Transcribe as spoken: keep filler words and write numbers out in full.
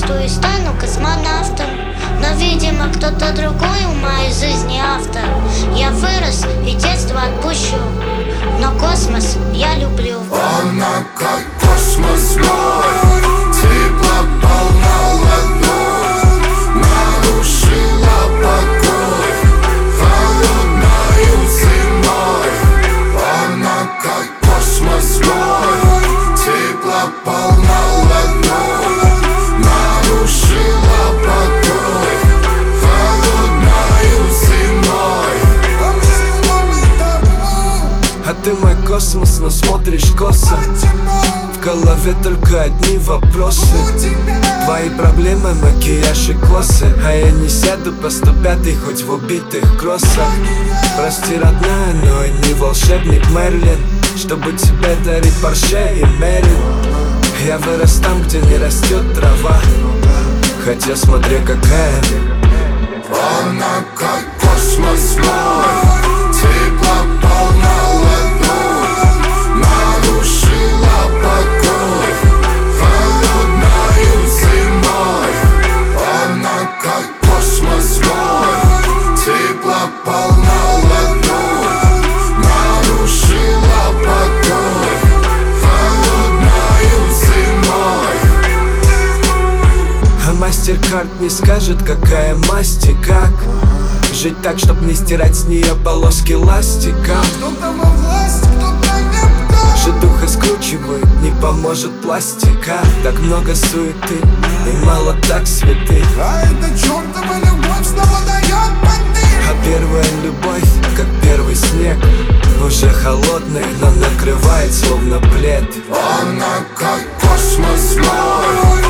мечту и стану космонавтом. Но, видимо, кто-то другой в моей жизни автор. Я вырос и детство отпущу, но космос я люблю. Она как космос мой, тепло полна ладонь, нарушила покой холодною зимой. Она как космос мой, тепло полна ладонь, нарушила покой холодною зимой. А ты мой космос, но смотришь косо. В голове только одни вопросы. Твои проблемы, макияж и косы. А я не сяду по сто пятый, хоть в убитых кроссах. Прости, родная, но я не волшебник Мерлин, чтобы тебе дарить Порше и Мерин. Я вырос там, где не растет трава, хотя смотря какая. Она как космос мой, тепло полна ладонь, нарушила покой холодною зимой. Она как космос мой, тепло полна ладонь, нарушила покой холодною зимой. А мастер-карт не скажет, какая масть и как жить так, чтоб не стирать с нее полоски ластика. Кто-то во власть, кто-то никто. Житуха скручивает, не поможет пластика. Так много суеты и мало так святых. А эта чертова любовь снова дает подых. А первая любовь, как первый снег, уже холодный, но накрывает словно плед. Она как космос мой,